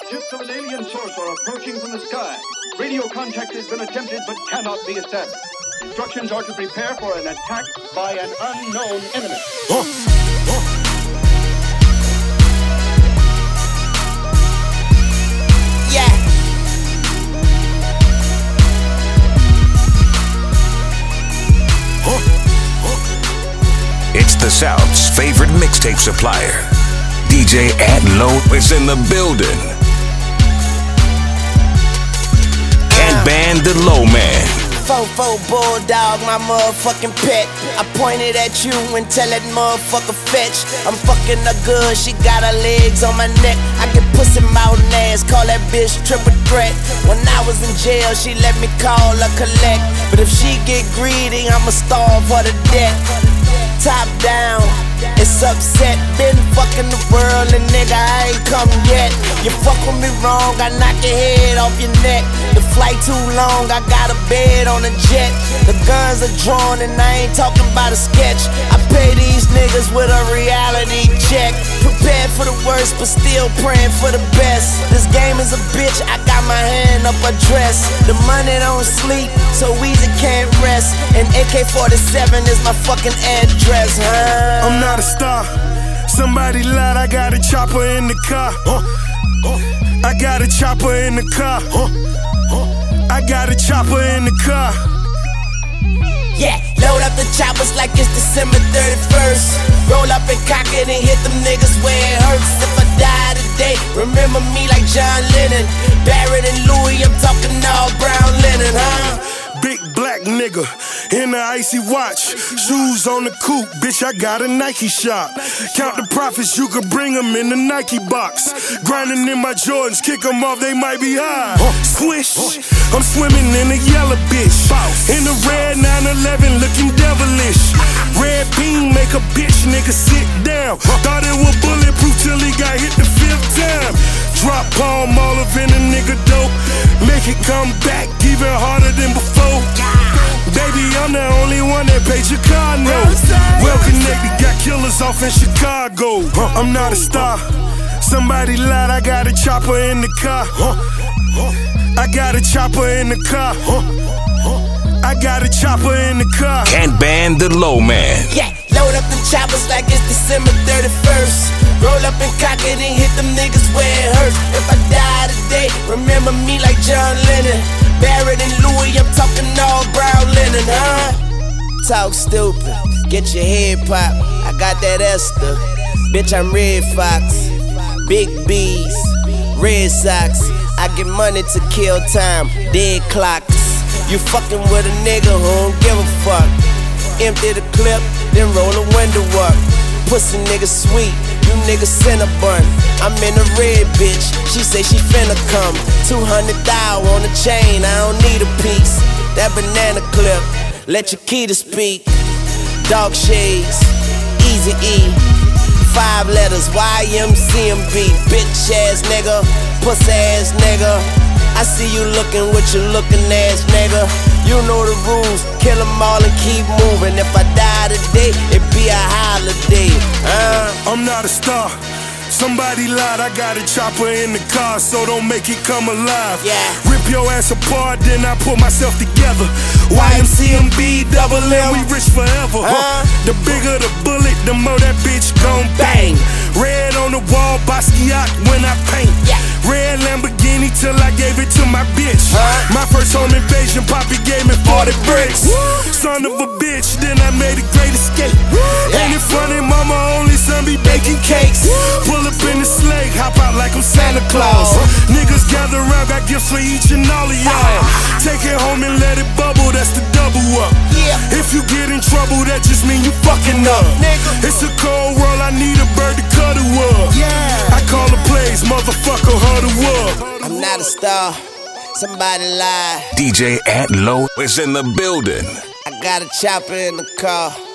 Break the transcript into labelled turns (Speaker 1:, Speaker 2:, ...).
Speaker 1: Ships of an alien source are approaching from the sky. Radio contact has been attempted but cannot be established. Instructions are to prepare for an attack by an unknown enemy.
Speaker 2: Yeah.
Speaker 3: It's the South's favorite mixtape supplier. DJ Atlow is in the building. Can't ban the low man.
Speaker 2: Fofo bulldog, my motherfucking pet. I pointed at you and tell that motherfucker fetch. I'm fucking her good, she got her legs on my neck. I get pussy mouth and ass, call that bitch triple threat. When I was in jail, she let me call her collect. But if she get greedy, I'ma starve her to death. Top down, it's upset. Been fucking the world and nigga, I ain't come yet. You fuck with me wrong, I knock your head off your neck. The flight too long, I got a bed on a jet. The guns are drawn and I ain't talking about a sketch. I pay these niggas with a reality check. Prepared for the worst, but still praying for the best. This game is a bitch, I got my hand up a dress. The money don't sleep, so easy can't rest. And AK-47 is my fucking address.
Speaker 4: I'm not a star. Somebody lied, I got a chopper in the car. I got a chopper in the car. I got a chopper in the car.
Speaker 2: Yeah, load up the choppers like it's December 31st. Roll up and cock it and hit them niggas where it hurts. If I die today, remember me like John Lennon. Barrett and Louis, I'm talking all brown linen, huh?
Speaker 4: Big black nigga in the icy watch. Shoes on the coupe, bitch, I got a Nike shop. Count the profits, you could bring them in the Nike box. Grinding in my Jordans, kick them off, they might be high. Swish, I'm swimming in a yellow bitch. In the red 911, looking devilish. Red beam, make a bitch nigga sit down. Thought it was bulletproof till he got hit the 5th time. Drop palm olive in a nigga dope. Make it come back even harder than before. Baby, I'm the only one that paid your car note. Well connected, got killers off in Chicago. I'm not a star. Somebody lied, I got a chopper in the car. I got a chopper in the car. I got a chopper in the car.
Speaker 3: Can't ban the low man.
Speaker 2: Yeah, load up the choppers like it's December 31st. Roll up and cock it and hit them niggas where it hurts. If I die today, remember me like John Lennon. Barrett and Louis, I'm talking all brown linen, huh? Talk stupid, get your head popped. I got that Esther, bitch, I'm Red Fox. Big B's, Red Sox. I get money to kill time, dead clocks. You fucking with a nigga who don't give a fuck. Empty the clip, then roll the window up. Pussy nigga sweet, you niggas Cinnabon. I'm in a red bitch, she say she finna come. 200,000 on the chain, I don't need a piece. That banana clip, let your key to speak. Dog shades, Easy E. 5 letters, YMCMB. Bitch ass nigga, pussy ass nigga. I see you looking with your looking ass nigga. You know the rules, kill them all and keep moving. If I die today, it be a holiday.
Speaker 4: I'm not a star. Somebody lied, I got a chopper in the car, so don't make it come alive.
Speaker 2: Yeah.
Speaker 4: Rip your ass apart, then I put myself together. YMCMB, double M, we rich forever. The bigger the bullet, the more that bitch gon' bang. Red on the wall, Basquiat when I paint.
Speaker 2: Yeah.
Speaker 4: Red Lamborghini till I gave it to my bitch. My first home invasion, Poppy gave me 40 bricks. Son of a bitch, then I made a great escape. Ain't it funny, mama only son be baking cakes. Pull up in the sleigh, hop out like I'm Santa Claus. Niggas gather around, got gifts for each and all of y'all. Take it home and let it bubble, that's the double up. If you get in trouble, that just mean you fucking up. It's a cold world, I need a bird to cuddle up. I call the plays, motherfucker, huddle up.
Speaker 2: I'm not a star, somebody lied.
Speaker 3: DJ Atlow is in the building.
Speaker 2: I got a chopper in the car.